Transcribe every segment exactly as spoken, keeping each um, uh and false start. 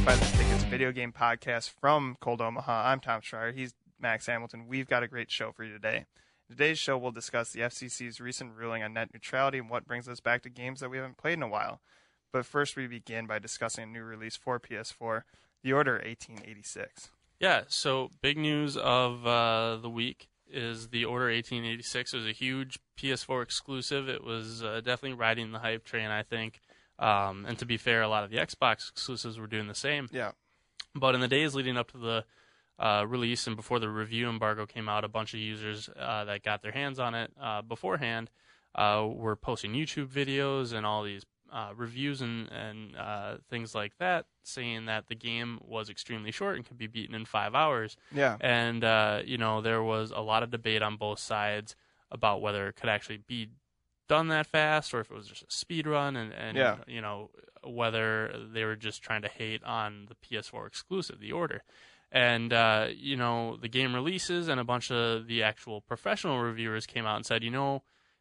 Buy the Tickets video game podcast from Cold Omaha. I'm Tom Schreier. He's Max Hamilton. We've got a great show for you today. In today's show, we'll discuss the F C C's recent ruling on net neutrality and what brings us back to games that we haven't played in a while. But first, we begin by discussing a new release for P S four, The Order eighteen eighty-six. Yeah, so big news of uh, the week is The Order eighteen eighty-six. It was a huge P S four exclusive. It was uh, definitely riding the hype train, I think. Um, and to be fair, a lot of the Xbox exclusives were doing the same. Yeah. But in the days leading up to the uh, release and before the review embargo came out, a bunch of users uh, that got their hands on it uh, beforehand uh, were posting YouTube videos and all these uh, reviews and, and uh, things like that, saying that the game was extremely short and could be beaten in five hours. Yeah. And, uh, you know, there was a lot of debate on both sides about whether it could actually be done that fast or if it was just a speed run, and, and yeah. you know, whether they were just trying to hate on the P S four exclusive, The Order. And, uh, you know, the game releases and a bunch of the actual professional reviewers came out and said, you know,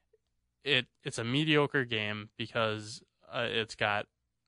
it it's a mediocre game because uh, it's got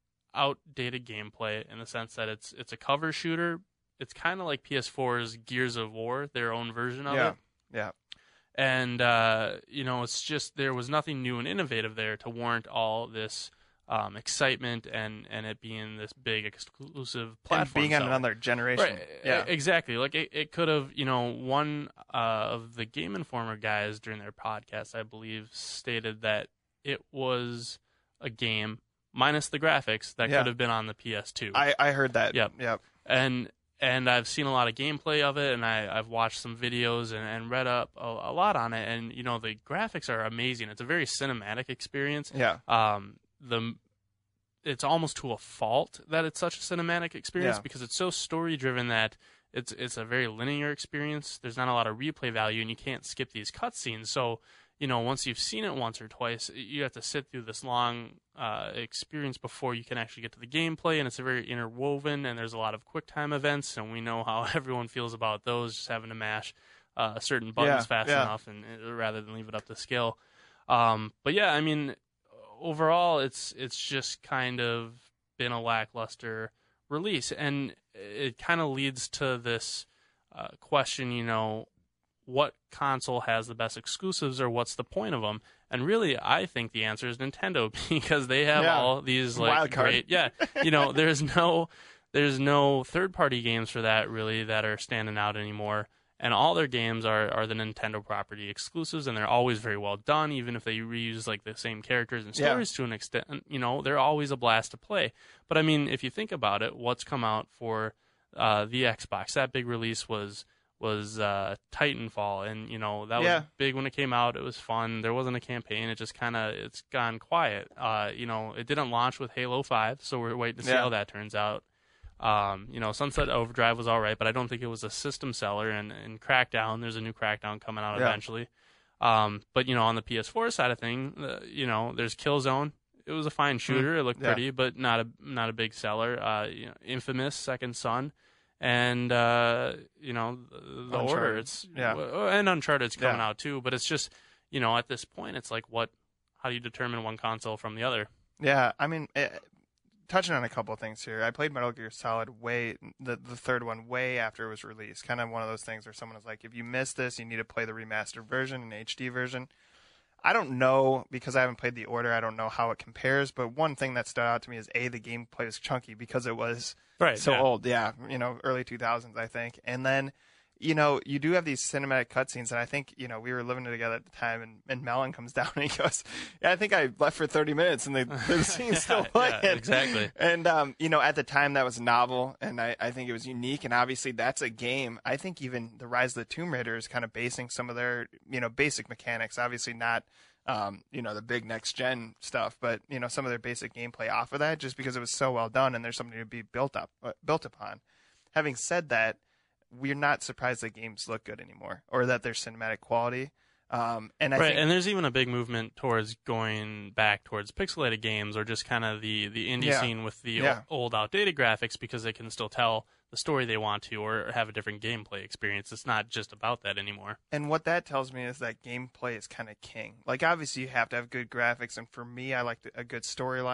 outdated gameplay in the sense that it's it's a cover shooter. It's kind of like P S four's Gears of War, their own version of yeah. it. Yeah. And, uh, you know, it's just there was nothing new and innovative there to warrant all this um, excitement and, and it being this big exclusive platform. And being on seller. another generation. Right. Yeah. Exactly. Like, it, it could have, you know, one uh, of the Game Informer guys during their podcast, I believe, stated that it was a game minus the graphics that yeah. could have been on the P S two. I, I heard that. Yep. Yep. And... And I've seen a lot of gameplay of it, and I, I've watched some videos and, and read up a, a lot on it. And, you know, the graphics are amazing. It's a very cinematic experience. Yeah. Um, the it's almost to a fault that it's such a cinematic experience yeah. because it's so story-driven that it's it's a very linear experience. There's not a lot of replay value, and you can't skip these cutscenes. So, you know, once you've seen it once or twice, you have to sit through this long uh, experience before you can actually get to the gameplay, and it's a very interwoven, and there's a lot of quick-time events, and we know how everyone feels about those, just having to mash uh, certain buttons yeah, fast yeah. enough and uh, rather than leave it up to skill. Um, but, yeah, I mean, overall, it's it's just kind of been a lackluster release, and it kind of leads to this uh, question, you know, what console has the best exclusives or what's the point of them? And really, I think the answer is Nintendo because they have yeah. all these like Wild card. great, yeah, you know, there's no, there's no third-party games for that really that are standing out anymore. And all their games are, are the Nintendo property exclusives, and they're always very well done, even if they reuse like the same characters and stories yeah. to an extent. You know, they're always a blast to play. But I mean, if you think about it, what's come out for uh, the Xbox? That big release was was uh, Titanfall, and you know that yeah. was big when it came out. It was fun. There wasn't a campaign. It just kind of it's gone quiet. Uh, you know, it didn't launch with Halo five, so we're waiting to see yeah. how that turns out. Um, you know, Sunset Overdrive was all right, but I don't think it was a system seller. And, and Crackdown, there's a new Crackdown coming out yeah. eventually. Um, but you know, on the P S four side of thing, uh, you know, there's Killzone. It was a fine shooter. Mm. It looked yeah. pretty, but not a not a big seller. Uh, you know, Infamous, Second Son. And, uh, you know, the, the Order, it's, yeah. and Uncharted's coming yeah. out too, but it's just, you know, at this point, it's like, what, how do you determine one console from the other? Yeah, I mean, it, touching on a couple of things here, I played Metal Gear Solid way, the, the third one, way after it was released. Kind of one of those things where someone was like, if you missed this, you need to play the remastered version, an H D version. I don't know, because I haven't played The Order, I don't know how it compares, but one thing that stood out to me is, A, the gameplay was chunky because it was right, so yeah. old. Yeah, you know, early two thousands, I think. And then, you know, you do have these cinematic cutscenes, and I think, you know, we were living together at the time, and, and Melon comes down and he goes, yeah, I think I left for thirty minutes, and the, the scene's still yeah, playing. Yeah, exactly. And, um, you know, at the time, that was novel, and I, I think it was unique, and obviously that's a game. I think even the Rise of the Tomb Raider is kind of basing some of their, you know, basic mechanics, obviously not, um, you know, the big next-gen stuff, but, you know, some of their basic gameplay off of that, just because it was so well done, and there's something to be built up, uh, built upon. Having said that, we're not surprised that games look good anymore, or that they're cinematic quality. Um, and I right, think, and there's even a big movement towards going back towards pixelated games, or just kind of the, the indie yeah. scene with the yeah. old, outdated graphics, because they can still tell the story they want to, or have a different gameplay experience. It's not just about that anymore. And what that tells me is that gameplay is kind of king. Like, obviously, you have to have good graphics, and for me, I like a good storyline.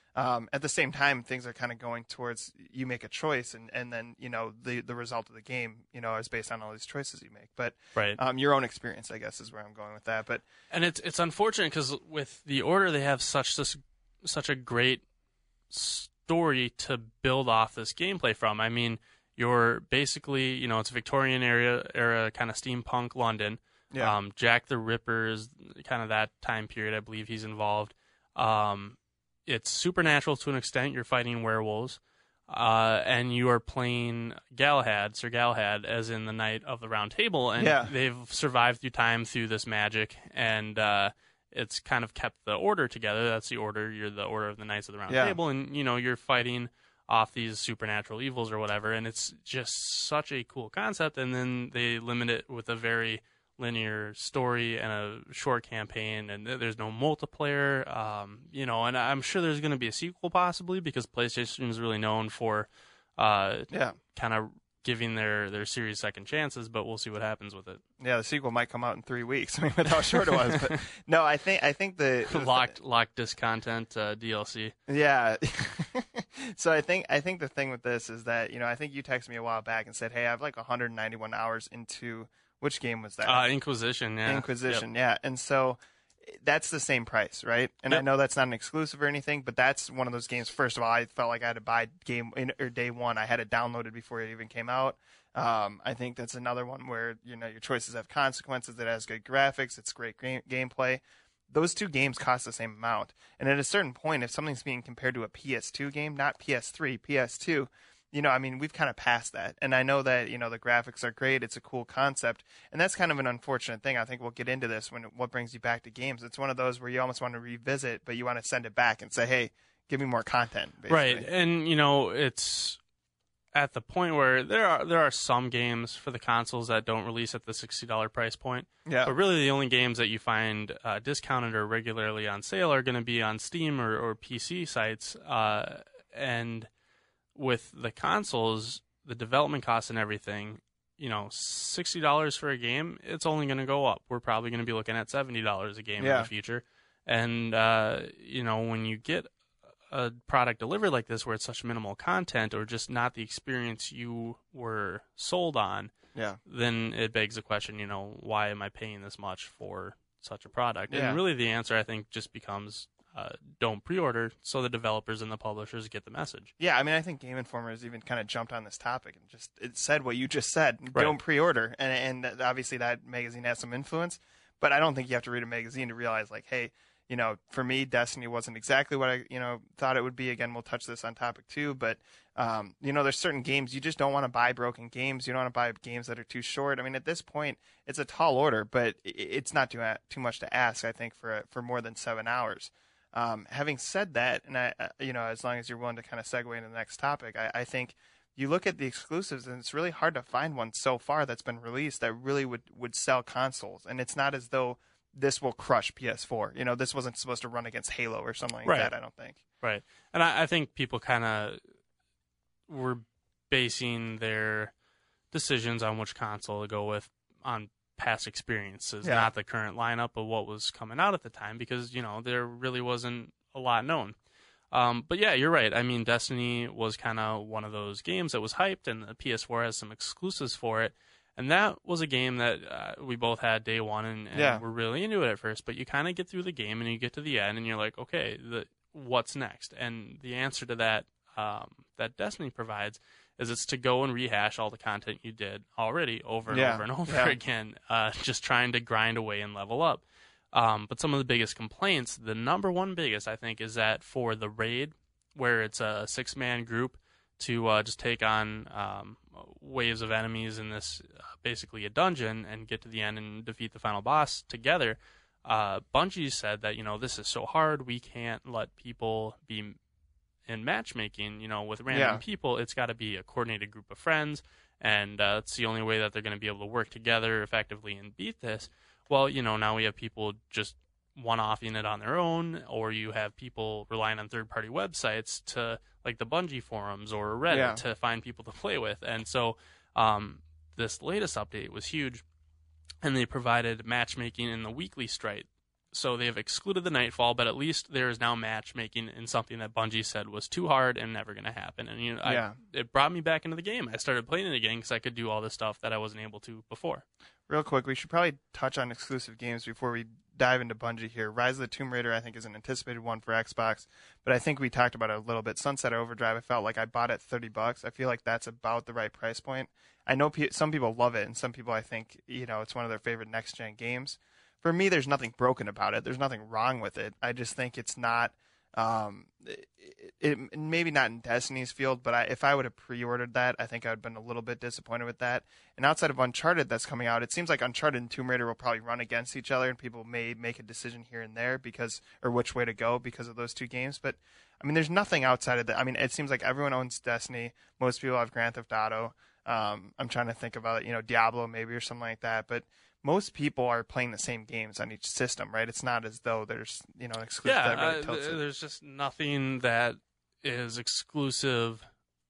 Um, at the same time, things are kind of going towards you make a choice, and, and then you know the the result of the game, you know, is based on all these choices you make. But right. um, your own experience, I guess, is where I'm going with that. But and it's it's unfortunate because with the Order, they have such this such a great story to build off this gameplay from. I mean, you're basically, you know, it's Victorian era era kind of steampunk London. yeah, Um, Jack the Ripper is kind of that time period. I believe he's involved. Um, it's supernatural to an extent. You're fighting werewolves, uh, and you are playing Galahad, Sir Galahad, as in the Knight of the Round Table, and Yeah. they've survived through time through this magic, and uh, it's kind of kept the Order together. That's the Order. You're the Order of the Knights of the Round Yeah. Table, and you know you're fighting off these supernatural evils or whatever, and it's just such a cool concept. And then they limit it with a very linear story and a short campaign, and there's no multiplayer, um, you know, and I'm sure there's going to be a sequel possibly because PlayStation is really known for uh, yeah, kind of giving their, their series second chances, but we'll see what happens with it. yeah. The sequel might come out in three weeks. I mean, with how short it was. But no, I think I think the, the locked locked disc content uh, D L C. Yeah. So I think I think the thing with this is that, you know, I think you texted me a while back and said, hey, I have like one hundred ninety-one hours into, which game was that? Uh, Inquisition, yeah. Inquisition, yeah. And so that's the same price, right? And Yep. I know that's not an exclusive or anything, but that's one of those games. First of all, I felt like I had to buy game in, or day one. I had it downloaded before it even came out. Um, I think that's another one where, you know, your choices have consequences. It has good graphics. It's great game, gameplay. Those two games cost the same amount. And at a certain point, if something's being compared to a P S two game, not P S three, P S two, you know, I mean, we've kind of passed that. And I know that, you know, the graphics are great. It's a cool concept. And that's kind of an unfortunate thing. I think we'll get into this when what brings you back to games. It's one of those where you almost want to revisit, but you want to send it back and say, hey, give me more content. Basically. Right. And, you know, it's at the point where there are there are some games for the consoles that don't release at the sixty dollars price point. Yeah. But really the only games that you find uh, discounted or regularly on sale are going to be on Steam or, or P C sites. Uh, and with the consoles, the development costs and everything, you know, sixty dollars for a game, it's only going to go up. We're probably going to be looking at seventy dollars a game Yeah. in the future. And, uh, you know, when you get a product delivered like this where it's such minimal content or just not the experience you were sold on, Yeah. then it begs the question, you know, why am I paying this much for such a product? Yeah. And really the answer, I think, just becomes uh, don't pre-order so the developers and the publishers get the message. Yeah, I mean, I think Game Informer has even kind of jumped on this topic and just it said what you just said. Right. Don't pre-order, and and obviously that magazine has some influence, but I don't think you have to read a magazine to realize, like, hey, you know, for me, Destiny wasn't exactly what I, you know, thought it would be. Again, we'll touch this on topic two, but um, you know, there's certain games you just don't want to buy broken games. You don't want to buy games that are too short. I mean, at this point, it's a tall order, but it's not too too much to ask. I think for for more than seven hours. Um, having said that, and I, you know, as long as you're willing to kind of segue into the next topic, I, I think you look at the exclusives, and it's really hard to find one so far that's been released that really would, would sell consoles. And it's not as though this will crush P S four. You know, this wasn't supposed to run against Halo or something like Right. that, I don't think. Right. And I, I think people kind of were basing their decisions on which console to go with on past experiences, Yeah. not the current lineup of what was coming out at the time, because, you know, there really wasn't a lot known. Um, but yeah, you're right. I mean, Destiny was kind of one of those games that was hyped, and the P S four has some exclusives for it. And that was a game that uh, we both had day one, and, and Yeah. we're really into it at first. But you kind of get through the game, and you get to the end, and you're like, okay, the, what's next? And the answer to that um, that Destiny provides is it's to go and rehash all the content you did already over and Yeah. over and over Yeah. again, uh, just trying to grind away and level up. Um, but some of the biggest complaints, the number one biggest, I think, is that for the raid, where it's a six-man group to uh, just take on um, waves of enemies in this uh, basically a dungeon and get to the end and defeat the final boss together, uh, Bungie said that, you know, this is so hard, we can't let people be in matchmaking, you know, with random Yeah. people. It's got to be a coordinated group of friends, and uh, it's the only way that they're going to be able to work together effectively and beat this. Well, you know, now we have people just one-offing it on their own, or you have people relying on third-party websites to, like the Bungie forums or Reddit, Yeah. to find people to play with. And so um, this latest update was huge, and they provided matchmaking in the weekly strike so they have excluded the Nightfall, but at least there is now matchmaking in something that Bungie said was too hard and never going to happen. And you know, Yeah. I, it brought me back into the game. I started playing it again because I could do all this stuff that I wasn't able to before. Real quick, we should probably touch on exclusive games before we dive into Bungie here. Rise of the Tomb Raider, I think, is an anticipated one for Xbox, but I think we talked about it a little bit. Sunset Overdrive, I felt like I bought at thirty bucks. I feel like that's about the right price point. I know pe- some people love it, and some people, I think, you know, it's one of their favorite next-gen games. For me, there's nothing broken about it. There's nothing wrong with it. I just think it's not, um, it, it, maybe not in Destiny's field, but I, if I would have pre-ordered that, I think I would have been a little bit disappointed with that. And outside of Uncharted that's coming out, it seems like Uncharted and Tomb Raider will probably run against each other, and people may make a decision here and there because, or which way to go because of those two games. But I mean, there's nothing outside of that. I mean, it seems like everyone owns Destiny. Most people have Grand Theft Auto. Um, I'm trying to think about, you know, Diablo maybe or something like that, but most people are playing the same games on each system, right? It's not as though there's, you know, an exclusive Yeah, that really uh, tilts th- it. there's just nothing that is exclusive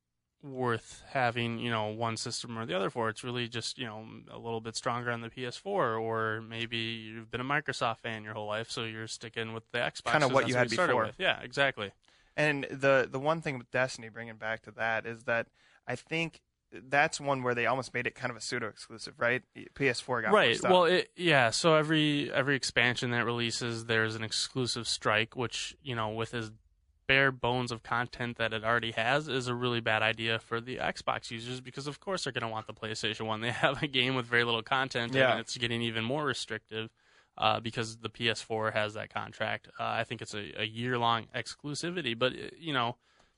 worth having, you know, one system or the other for. It's really just, you know, a little bit stronger on the P S four, or maybe you've been a Microsoft fan your whole life, so you're sticking with the Xbox. Kind of 'cause what that's you had started before. with. Yeah, exactly. And the the one thing with Destiny, bringing back to that, is that I think that's one where they almost made it kind of a pseudo exclusive, right? P S four got Right. pushed out. Well, it, yeah. So every every expansion that releases, there's an exclusive strike, which, you know, with as bare bones of content that it already has, is a really bad idea for the Xbox users, because of course they're going to want the PlayStation one. They have a game with very little content, Yeah. and it's getting even more restrictive uh, because the P S four has that contract. Uh, I think it's a, a year long exclusivity, but uh, you know.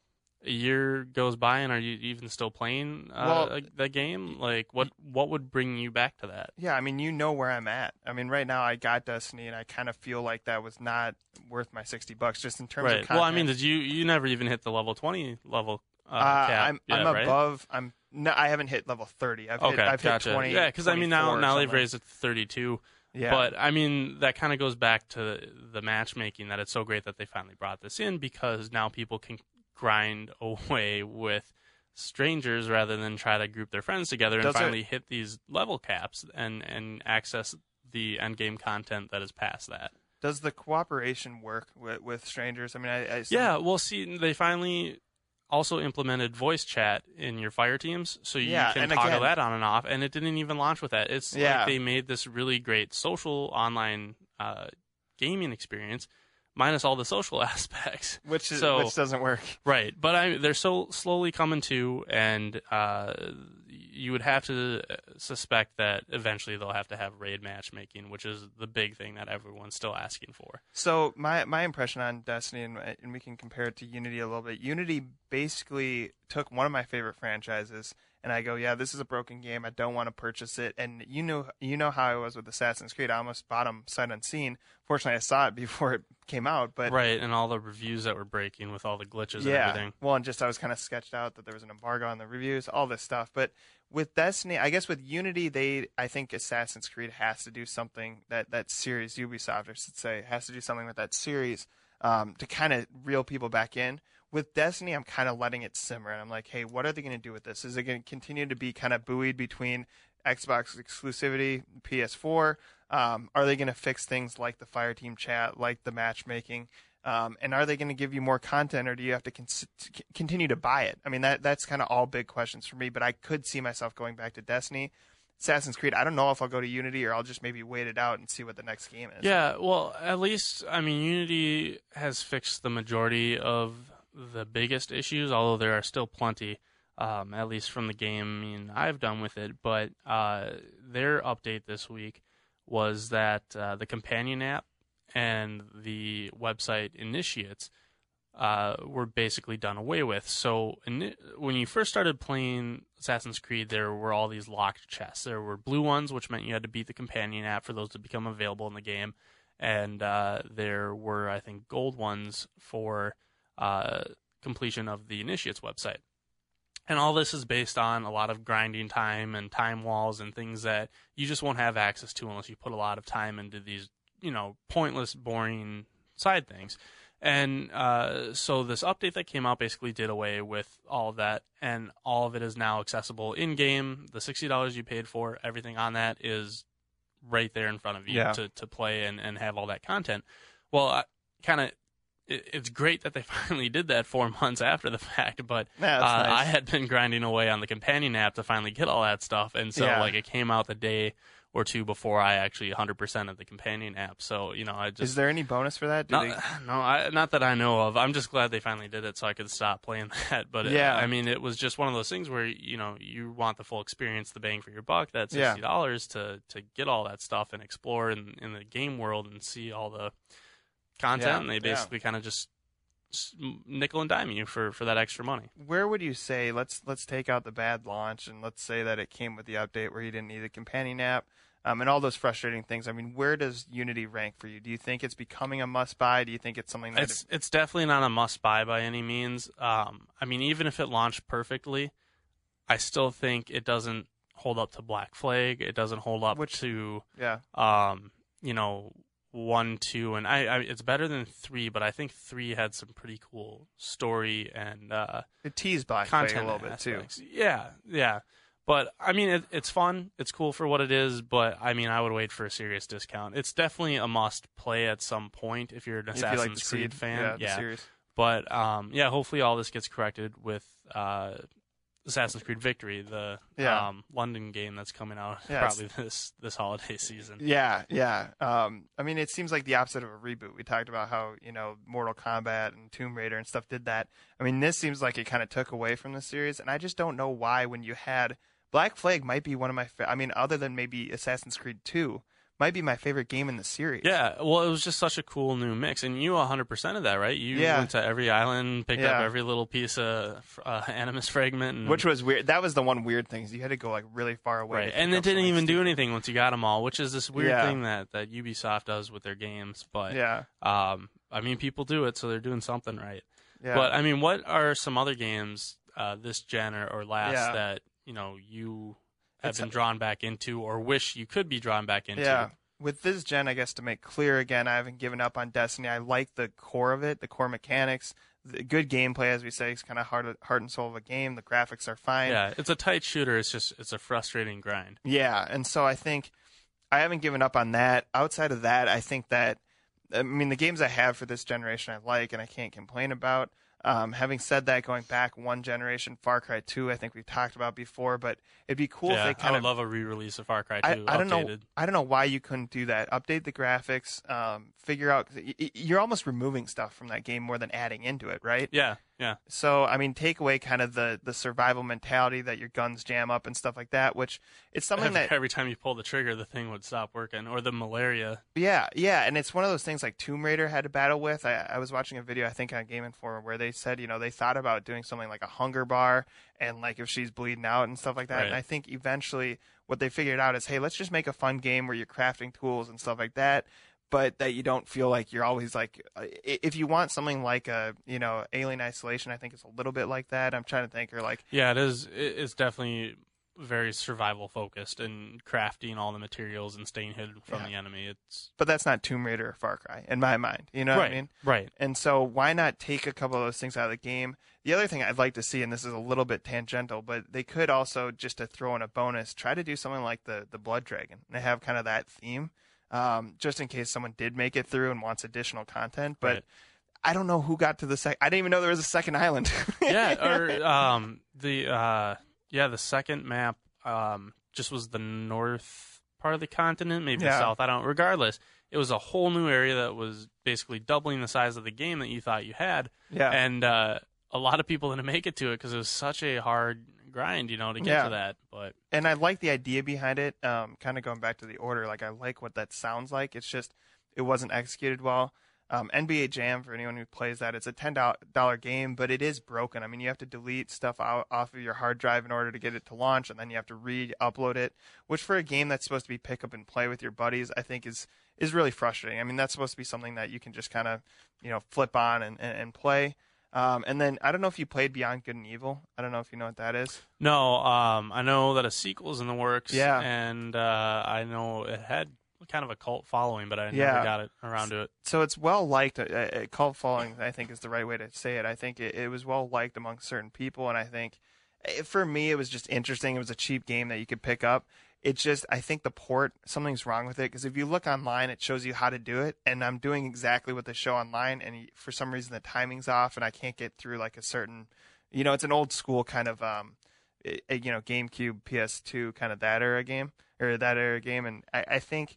A year goes by, and are you even still playing uh, Well, the game? Like, what what would bring you back to that? Yeah, I mean, you know where I'm at. I mean, right now I got Destiny, and I kind of feel like that was not worth my sixty bucks, just in terms Right. of content. Well, I mean, did you you never even hit the level twenty level uh, Uh, cap? I'm yet, I'm right? above. I'm no, I haven't hit level thirty. I've hit Okay, I've gotcha. hit twenty. Yeah, because I mean now twenty-four or now they've something. raised it to thirty-two. Yeah. But I mean that kind of goes back to the matchmaking, that it's so great that they finally brought this in, because now people can grind away with strangers rather than try to group their friends together and Does it- finally hit these level caps and and access the end game content that is past that. Does the cooperation work with, with strangers? I mean, I, I Yeah, well, see, they finally also implemented voice chat in your fire teams, so you Yeah, can and toggle again- that on and off, and it didn't even launch with that. It's Yeah. like they made this really great social online uh, gaming experience, minus all the social aspects. which is, so- which doesn't work. Right, but I, they're so slowly coming to, and uh, you would have to suspect that eventually they'll have to have raid matchmaking, which is the big thing that everyone's still asking for. So my my impression on Destiny, and, and we can compare it to Unity a little bit. Unity basically took one of my favorite franchises, and I go, yeah, this is a broken game. I don't want to purchase it. And you know, you know how I was with Assassin's Creed. I almost bought them sight unseen. Fortunately, I saw it before it came out. But Right, and all the reviews that were breaking with all the glitches yeah, and everything. well, and just I was kind of sketched out that there was an embargo on the reviews, all this stuff. But with Destiny, I guess with Unity, they I think Assassin's Creed has to do something that that series, Ubisoft, I should say, has to do something with that series um, to kind of reel people back in. With Destiny, I'm kind of letting it simmer, and I'm like, hey, what are they going to do with this? Is it going to continue to be kind of buoyed between Xbox exclusivity, P S four? Um, are they going to fix things like the Fireteam chat, like the matchmaking? Um, and are they going to give you more content, or do you have to con- continue to buy it? I mean, that that's kind of all big questions for me, but I could see myself going back to Destiny. Assassin's Creed, I don't know if I'll go to Unity or I'll just maybe wait it out and see what the next game is. Yeah, well, at least, I mean, Unity has fixed the majority of the biggest issues, although there are still plenty, um, at least from the game I mean, I've done with it. But uh, their update this week was that uh, the companion app and the website initiates uh, were basically done away with. So in, when you first started playing Assassin's Creed, there were all these locked chests. There were blue ones, which meant you had to beat the companion app for those to become available in the game. And uh, there were, I think, gold ones for uh, completion of the Initiates website. And all this is based on a lot of grinding time and time walls and things that you just won't have access to unless you put a lot of time into these, you know, pointless, boring side things. And uh, so this update that came out basically did away with all of that, and all of it is now accessible in-game. The sixty dollars you paid for, everything on that is right there in front of you yeah. to, to play and, and have all that content. Well, kind of, it, it's great that they finally did that four months after the fact, but yeah, uh, nice. I had been grinding away on the companion app to finally get all that stuff, and so yeah. like it came out the day or two before I actually one hundred percent of the companion app. So, you know, I just... Is there any bonus for that? Do not, they... No, I, not that I know of. I'm just glad they finally did it so I could stop playing that. But, yeah. it, I mean, it was just one of those things where, you know, you want the full experience, the bang for your buck, that sixty dollars yeah. to, to get all that stuff and explore in, in the game world and see all the content. Yeah. And they basically yeah. kind of just nickel and dime you for, for that extra money. Where would you say, let's let's take out the bad launch, and let's say that it came with the update where you didn't need a companion app, Um, and all those frustrating things. I mean, where does Unity rank for you? Do you think it's becoming a must-buy? Do you think it's something that... It's, it's definitely not a must-buy by any means. Um, I mean, even if it launched perfectly, I still think it doesn't hold up to Black Flag. It doesn't hold up Which, to, yeah. um, you know, one, two, and I, I. It's better than three, but I think three had some pretty cool story and uh, it teased Black Flag a little aspects. bit, too. Yeah, yeah. But, I mean, it, it's fun. It's cool for what it is, but, I mean, I would wait for a serious discount. It's definitely a must-play at some point if you're an if Assassin's you like the Creed seed, fan. Yeah, yeah. The series. But, um, yeah, hopefully all this gets corrected with uh, Assassin's Creed Victory, the yeah. um, London game that's coming out yeah, probably this, this holiday season. Yeah, yeah. Um, I mean, it seems like the opposite of a reboot. We talked about how, you know, Mortal Kombat and Tomb Raider and stuff did that. I mean, this seems like it kind of took away from the series, and I just don't know why when you had... Black Flag might be one of my fa- I mean, other than maybe Assassin's Creed two, might be my favorite game in the series. Yeah, well, it was just such a cool new mix. And you one hundred percent of that, right? You yeah. went to every island, picked yeah. up every little piece of uh, Animus fragment. And... Which was weird. That was the one weird thing. Is you had to go like really far away. Right, and it didn't even do anything once you got them all, which is this weird yeah. thing that, that Ubisoft does with their games. But, yeah. um, I mean, people do it, so they're doing something right. Yeah. But, I mean, what are some other games uh, this gen or, or last yeah. that, you know, you... have It's been drawn back into or wish you could be drawn back into? Yeah. With this gen, I guess to make clear again, I haven't given up on Destiny. I like the core of it, the core mechanics, the good gameplay, as we say. It's kind of heart, heart and soul of a game. The graphics are fine. Yeah, it's a tight shooter. It's just it's a frustrating grind. Yeah, and so I think I haven't given up on that. Outside of that, I think that, I mean, the games I have for this generation I like and I can't complain about. Um, having said that, going back one generation, Far Cry two, I think we've talked about before, but it'd be cool yeah, if they kind I would of love a re-release of Far Cry two. I, I don't updated. know. I don't know why you couldn't do that. Update the graphics. Um, figure out. You're almost removing stuff from that game more than adding into it, right? Yeah, yeah. So I mean, take away kind of the the survival mentality that your guns jam up and stuff like that, which it's something every, that every time you pull the trigger, the thing would stop working, or the malaria. Yeah, yeah, and it's one of those things like Tomb Raider had to battle with. I, I was watching a video, I think, on Game Informer where they said, you know, they thought about doing something like a hunger bar and like if she's bleeding out and stuff like that. Right. And I think eventually what they figured out is, hey, let's just make a fun game where you're crafting tools and stuff like that, but that you don't feel like you're always like, if you want something like a, you know, Alien Isolation, I think it's a little bit like that. I'm trying to think, or like, yeah, it is. It's definitely very survival focused and crafting all the materials and staying hidden from yeah. the enemy. It's but that's not Tomb Raider or Far Cry in my mind. You know right, what I mean? Right. And so why not take a couple of those things out of the game? The other thing I'd like to see, and this is a little bit tangential, but they could also, just to throw in a bonus, try to do something like the the Blood Dragon. They have kind of that theme, um, just in case someone did make it through and wants additional content. But right. I don't know who got to the second. I didn't even know there was a second island. yeah, or um, the uh, yeah, the second map. Um, just was the north part of the continent, maybe yeah. the south. I don't. Regardless, it was a whole new area that was basically doubling the size of the game that you thought you had. Yeah. And uh, a lot of people didn't make it to it because it was such a hard grind, you know, to get yeah. to that. But and I like the idea behind it. Um, kind of going back to the order, like I like what that sounds like. It's just it wasn't executed well. Um, N B A Jam, for anyone who plays that, it's a ten dollars game, but it is broken. I mean, you have to delete stuff out, off of your hard drive in order to get it to launch, and then you have to re-upload it, which for a game that's supposed to be pick up and play with your buddies, I think is is really frustrating. I mean, that's supposed to be something that you can just kind of, you know, flip on and, and, and play. Um, and then, I don't know if you played Beyond Good and Evil. I don't know if you know what that is. No, um, I know that a sequel's in the works, yeah. and uh, I know it had kind of a cult following, but I yeah. never got it around to it. So it's well liked. Uh, cult following, I think, is the right way to say it. I think it, it was well liked among certain people, and I think for me, it was just interesting. It was a cheap game that you could pick up. It's just, I think the port, something's wrong with it, because if you look online, it shows you how to do it, and I'm doing exactly what they show online, and for some reason the timing's off, and I can't get through like a certain, you know, it's an old school kind of, um, it, you know, GameCube, P S two, kind of that era game, or that era game, and I, I think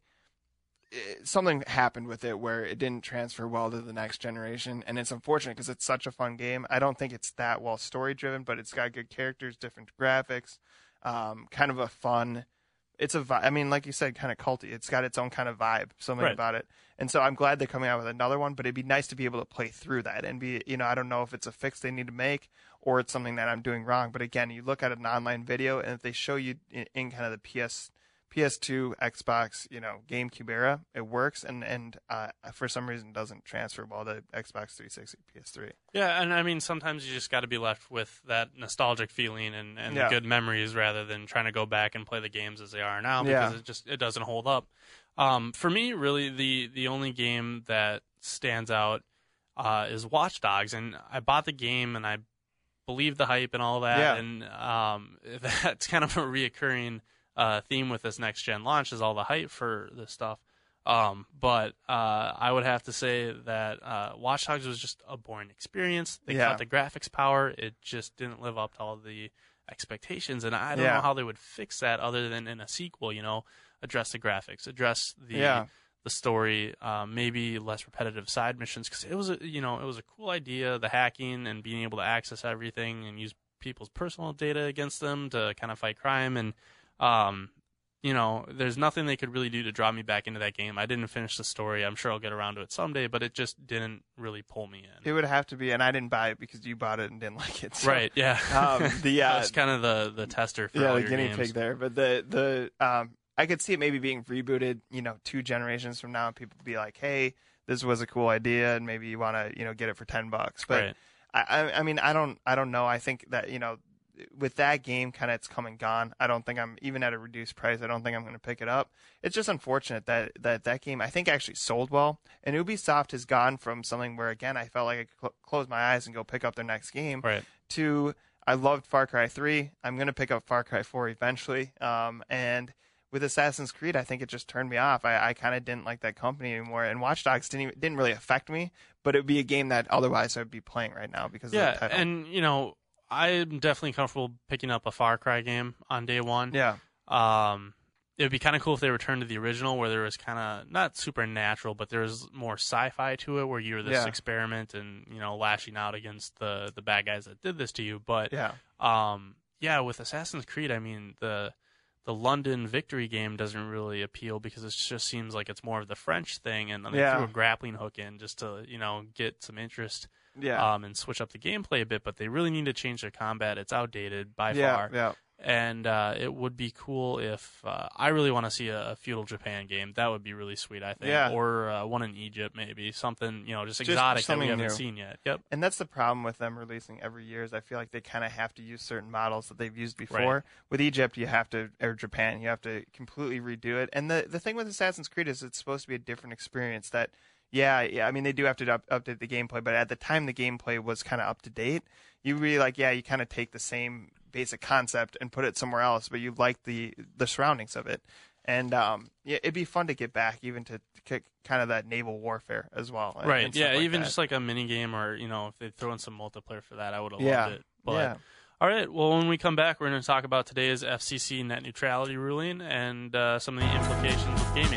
it, something happened with it where it didn't transfer well to the next generation, and it's unfortunate because it's such a fun game. I don't think it's that well story-driven, but it's got good characters, different graphics, um, kind of a fun... It's a vibe. I mean, like you said, kind of culty. It's got its own kind of vibe, something right. about it. And so I'm glad they're coming out with another one, but it'd be nice to be able to play through that and be, you know, I don't know if it's a fix they need to make or it's something that I'm doing wrong. But again, you look at an online video, and if they show you in, in kind of the P S, P S two, Xbox, you know, GameCube era, it works. And, and uh, for some reason, doesn't transfer well to Xbox three sixty, P S three. Yeah, and I mean, sometimes you just got to be left with that nostalgic feeling and, and yeah. the good memories rather than trying to go back and play the games as they are now because yeah. it just it doesn't hold up. Um, for me, really, the, the only game that stands out uh, is Watch Dogs, and I bought the game and I believe the hype and all that, yeah. and um, that's kind of a reoccurring uh, theme with this next gen launch is all the hype for this stuff. Um, but uh, I would have to say that uh, Watch Dogs was just a boring experience. They yeah. cut the graphics power; it just didn't live up to all the expectations, and I don't yeah. know how they would fix that other than in a sequel. You know, address the graphics, address the yeah. the story, um, maybe less repetitive side missions because it was a, you know it was a cool idea, the hacking and being able to access everything and use people's personal data against them to kind of fight crime and. Um, you know, there's nothing they could really do to draw me back into that game. I didn't finish the story. I'm sure I'll get around to it someday, but it just didn't really pull me in. It would have to be, and I didn't buy it because you bought it and didn't like it. So, right, yeah. Um, the, uh, That's kind of the, the tester for yeah, all the your guinea games. pig there. But the, the um, I could see it maybe being rebooted, you know, two generations from now, and people would be like, hey, this was a cool idea, and maybe you want to, you know, get it for ten bucks. But right. I, I, I mean, I don't, I don't know. I think that, you know, with that game, kind of it's come and gone. I don't think I'm even at a reduced price. I don't think I'm going to pick it up. It's just unfortunate that that that game I think actually sold well, and Ubisoft has gone from something where again I felt like I could cl- close my eyes and go pick up their next game right. to I loved Far Cry three. I'm going to pick up Far Cry four eventually, um, and with Assassin's Creed, I think it just turned me off. I, I kind of didn't like that company anymore, and Watch Dogs didn't even, didn't really affect me, but it would be a game that otherwise I'd be playing right now because yeah, of the title. and you know. I'm definitely comfortable picking up a Far Cry game on day one. Yeah. Um, it would be kind of cool if they returned to the original, where there was kind of not supernatural, but there was more sci-fi to it, where you were this yeah. experiment and you know lashing out against the the bad guys that did this to you. But yeah, um, yeah, with Assassin's Creed, I mean the the London Victory game doesn't really appeal because it just seems like it's more of the French thing, and they yeah. threw a grappling hook in just to you know get some interest. Yeah. Um, and switch up the gameplay a bit, but they really need to change their combat. It's outdated by yeah, far. Yeah. And uh, it would be cool if uh, I really want to see a, a feudal Japan game. That would be really sweet, I think. Yeah. Or uh, one in Egypt, maybe something you know just Just exotic that we something haven't new. seen yet. Yep. And that's the problem with them releasing every year is I feel like they kind of have to use certain models that they've used before. Right. With Egypt, you have to, or Japan, you have to completely redo it. And the the thing with Assassin's Creed is it's supposed to be a different experience. That yeah, yeah. I mean, they do have to up, update the gameplay, but at the time the gameplay was kind of up to date. You really like, yeah, you kind of take the same basic concept and put it somewhere else, but you like the the surroundings of it. And um, yeah, it'd be fun to get back even to kick kind of that naval warfare as well. Right. and Yeah. stuff like even that. just like a mini game, or you know, if they throw in some multiplayer for that, I would have Yeah. loved it. But yeah. all right. Well, when we come back, we're going to talk about today's F C C net neutrality ruling and uh, some of the implications of gaming.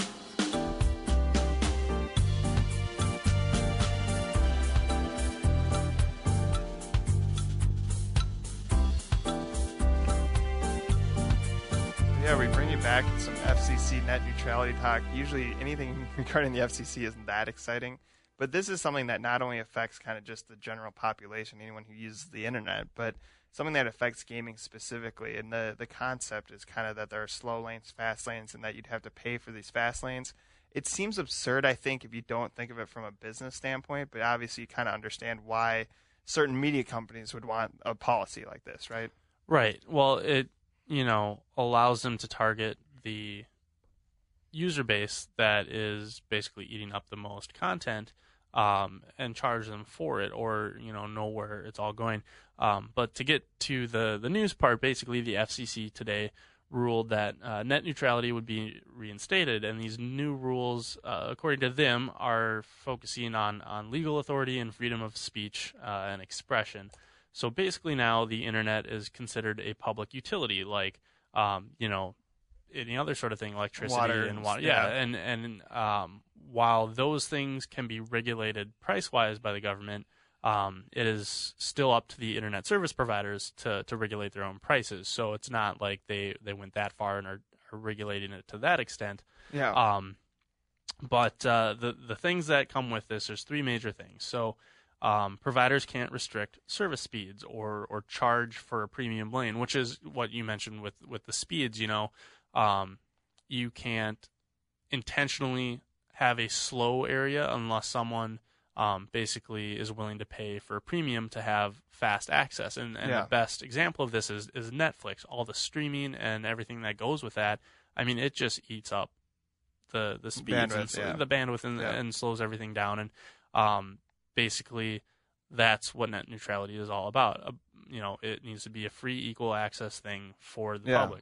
Yeah, we bring you back with some F C C net neutrality talk. Usually anything regarding the F C C isn't that exciting, but this is something that not only affects kind of just the general population, anyone who uses the internet, but something that affects gaming specifically. And the, the concept is kind of that there are slow lanes, fast lanes, and that you'd have to pay for these fast lanes. It seems absurd, I think, if you don't think of it from a business standpoint, but obviously you kind of understand why certain media companies would want a policy like this, right? Right. Well, it you know, allows them to target the user base that is basically eating up the most content um, and charge them for it, or, you know, know where it's all going. Um, but to get to the, the news part, basically the F C C today ruled that uh, net neutrality would be reinstated, and these new rules, uh, according to them, are focusing on, on legal authority and freedom of speech uh, and expression. So basically now the internet is considered a public utility, like, um, you know, any other sort of thing, electricity water and water. yeah. yeah, and, and um, while those things can be regulated price-wise by the government, Um, it is still up to the internet service providers to, to regulate their own prices. So it's not like they, they went that far and are, are regulating it to that extent. Yeah. Um, but uh, the the things that come with this, there's three major things. So um, providers can't restrict service speeds or or charge for a premium lane, which is what you mentioned with, with the speeds. You know, um, you can't intentionally have a slow area unless someone Um, basically is willing to pay for a premium to have fast access. And, and yeah. the best example of this is, is Netflix. All the streaming and everything that goes with that, I mean, it just eats up the, the speeds bandwidth, and yeah. the bandwidth and, yeah. and slows everything down. And um, basically that's what net neutrality is all about. Uh, you know, it needs to be a free, equal access thing for the yeah. public.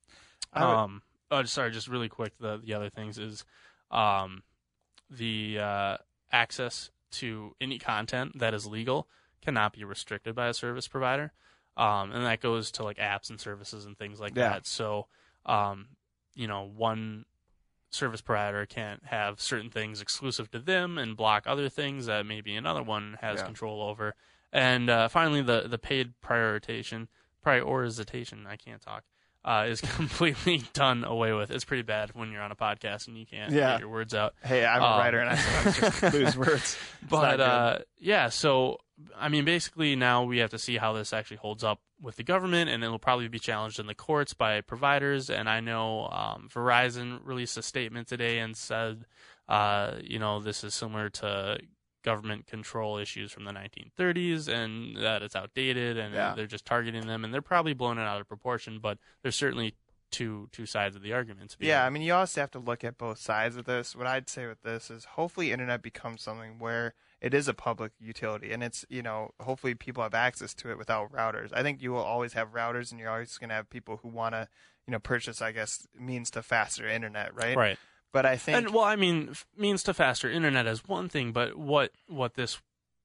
Um, oh, sorry, just really quick, the, the other things is um, the uh, access to any content that is legal cannot be restricted by a service provider. Um, and that goes to like apps and services and things like yeah. that. So, um, you know, one service provider can't have certain things exclusive to them and block other things that maybe another one has yeah. control over. And uh, finally, the, the paid prioritization, prioritization, I can't talk, Uh, is completely done away with. It's pretty bad when you're on a podcast and you can't yeah. get your words out. Hey, I'm um, a writer and I sometimes just lose words. It's but uh, yeah, so I mean, basically now we have to see how this actually holds up with the government, and it'll probably be challenged in the courts by providers. And I know um, Verizon released a statement today and said, uh, you know, this is similar to government control issues from the nineteen thirties and that it's outdated and yeah. they're just targeting them, and they're probably blowing it out of proportion, but there's certainly two two sides of the argument to be yeah made. I mean, you also have to look at both sides of this. What I'd say with this is hopefully internet becomes something where it is a public utility, and it's, you know, hopefully people have access to it without routers. I think you will always have routers, and you're always going to have people who want to, you know, purchase, I guess, means to faster internet, right? Right. But I think, and well, I mean, means to faster internet is one thing, but what what this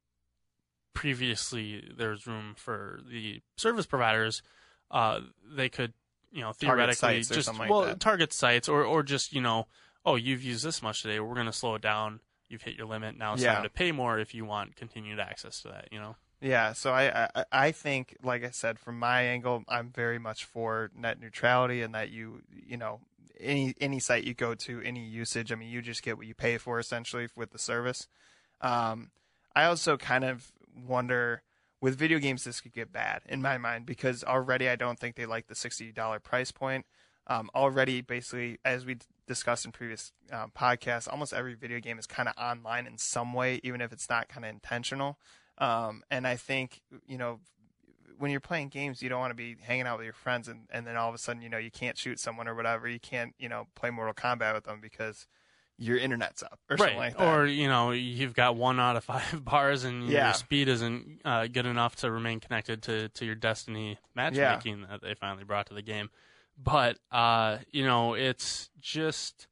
previously there's room for the service providers, uh, they could, you know, theoretically sites or just something like well that. target sites or or just, you know, oh, you've used this much today, we're going to slow it down. You've hit your limit. Now it's Yeah. time to pay more if you want continued access to that. You know. Yeah, so I, I I think, like I said, from my angle, I'm very much for net neutrality, and that you you know any any site you go to, any usage, I mean, you just get what you pay for essentially with the service. Um, I also kind of wonder, with video games, this could get bad in my mind, because already I don't think they like the sixty dollars price point. Um, already, basically, as we discussed in previous um, podcasts, almost every video game is kind of online in some way, even if it's not kind of intentional. Um, and I think, you know, when you're playing games, you don't want to be hanging out with your friends and, and then all of a sudden, you know, you can't shoot someone or whatever. You can't, you know, play Mortal Kombat with them because your internet's up or right. something like that. Or, you know, you've got one out of five bars and Yeah. your speed isn't uh, good enough to remain connected to, to your Destiny matchmaking that they finally brought to the game. But, uh, you know, it's just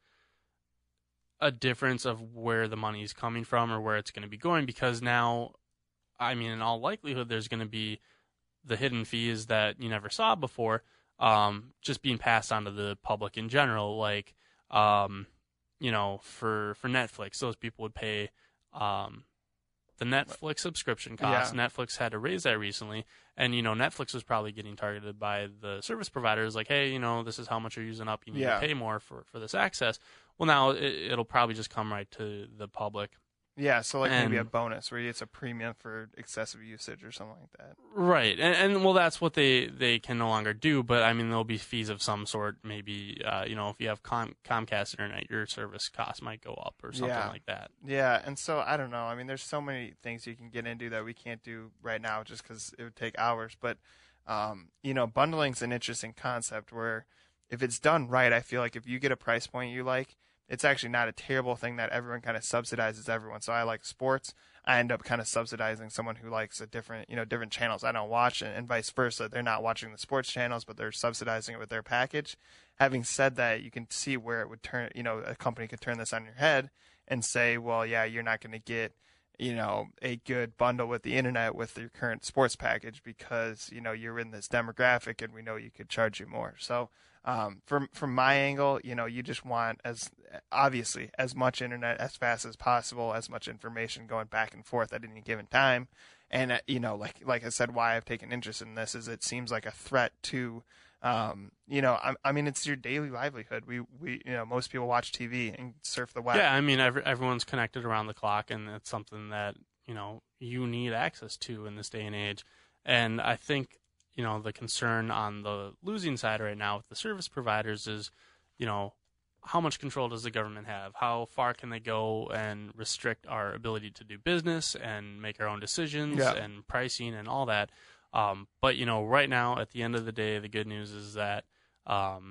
a difference of where the money's coming from or where it's going to be going, because now, I mean, in all likelihood, there's going to be the hidden fees that you never saw before, um, just being passed on to the public in general. Like, um, you know, for, for Netflix, those people would pay um, the Netflix subscription cost. Yeah. Netflix had to raise that recently. And, you know, Netflix was probably getting targeted by the service providers, like, hey, you know, this is how much you're using up. You need Yeah. to pay more for, for this access. Well, now it, it'll probably just come right to the public. Yeah, so like maybe a And- bonus where it's a premium for excessive usage or something like that. Right, and, and well, that's what they, they can no longer do. But I mean, there'll be fees of some sort. Maybe uh, you know, if you have Com- Comcast internet, your service cost might go up or something Yeah. like that. Yeah, and so I don't know. I mean, there's so many things you can get into that we can't do right now just because it would take hours. But, um, you know, bundling's an interesting concept where if it's done right, I feel like if you get a price point you like, it's actually not a terrible thing that everyone kind of subsidizes everyone. So I like sports. I end up kind of subsidizing someone who likes a different, you know, different channels I don't watch, and, and vice versa. They're not watching the sports channels, but they're subsidizing it with their package. Having said that, you can see where it would turn, you know, a company could turn this on your head and say, well, yeah, you're not going to get, you know, a good bundle with the internet with your current sports package because, you know, you're in this demographic and we know you could charge you more. So um, from from my angle, you know, you just want, as obviously, as much internet as fast as possible, as much information going back and forth at any given time. And, uh, you know, like like I said, why I've taken interest in this is it seems like a threat to, um, you know, I, I mean, it's your daily livelihood. We, we, you know, most people watch T V and surf the web. Yeah, I mean, every, everyone's connected around the clock, and it's something that, you know, you need access to in this day and age. And I think, you know, the concern on the losing side right now with the service providers is, you know, how much control does the government have? How far can they go and restrict our ability to do business and make our own decisions yeah. and pricing and all that? Um, but, you know, right now, at the end of the day, the good news is that um,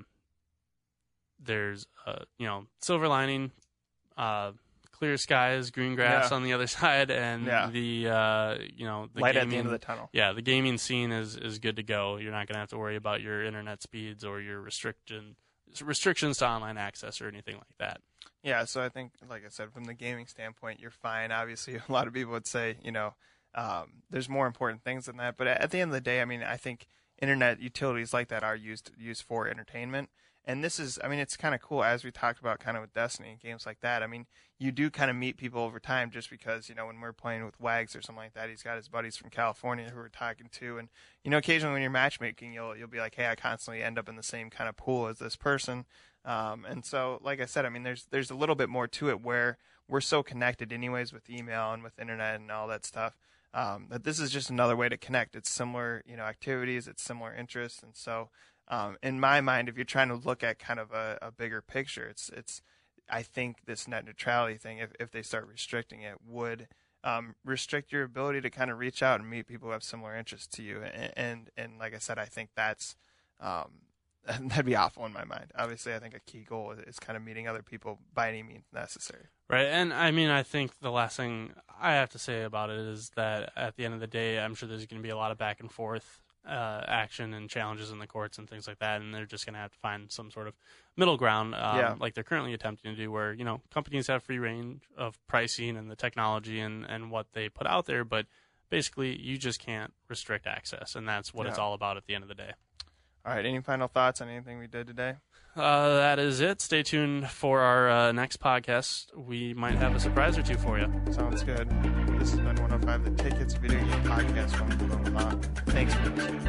there's, uh, you know, silver lining, uh, clear skies, green grass yeah. on the other side, and yeah. the, uh, you know, the light gaming, at the end of the tunnel. Yeah, the gaming scene is, is good to go. You're not going to have to worry about your internet speeds or your restriction restrictions to online access or anything like that. Yeah, so I think, like I said, from the gaming standpoint, you're fine. Obviously, a lot of people would say, you know, Um, there's more important things than that. But at the end of the day, I mean, I think internet utilities like that are used used for entertainment. And this is, I mean, it's kind of cool, as we talked about kind of with Destiny and games like that. I mean, you do kind of meet people over time just because, you know, when we're playing with Wags or something like that, he's got his buddies from California who we're talking to. And, you know, occasionally when you're matchmaking, you'll you'll be like, hey, I constantly end up in the same kind of pool as this person. Um, and so, like I said, I mean, there's there's a little bit more to it where we're so connected anyways with email and with internet and all that stuff. Um, that this is just another way to connect. It's similar, you know, activities, it's similar interests, and so um, in my mind, if you're trying to look at kind of a, a bigger picture, it's it's I think this net neutrality thing, if if they start restricting it, would um, restrict your ability to kind of reach out and meet people who have similar interests to you, and and, and like I said, I think that's um, that'd be awful in my mind. Obviously, I think a key goal is, is kind of meeting other people by any means necessary. Right, and I mean, I think the last thing I have to say about it is that at the end of the day, I'm sure there's going to be a lot of back and forth uh, action and challenges in the courts and things like that, and they're just going to have to find some sort of middle ground, um, yeah. like they're currently attempting to do, where, you know, companies have free range of pricing and the technology and, and what they put out there, but basically you just can't restrict access, and that's what yeah. it's all about at the end of the day. All right, any final thoughts on anything we did today? Uh, that is it. Stay tuned for our uh, next podcast. We might have a surprise or two for you. Sounds good. This has been one oh five The Tickets Video Game Podcast from Bloom. Thanks for listening.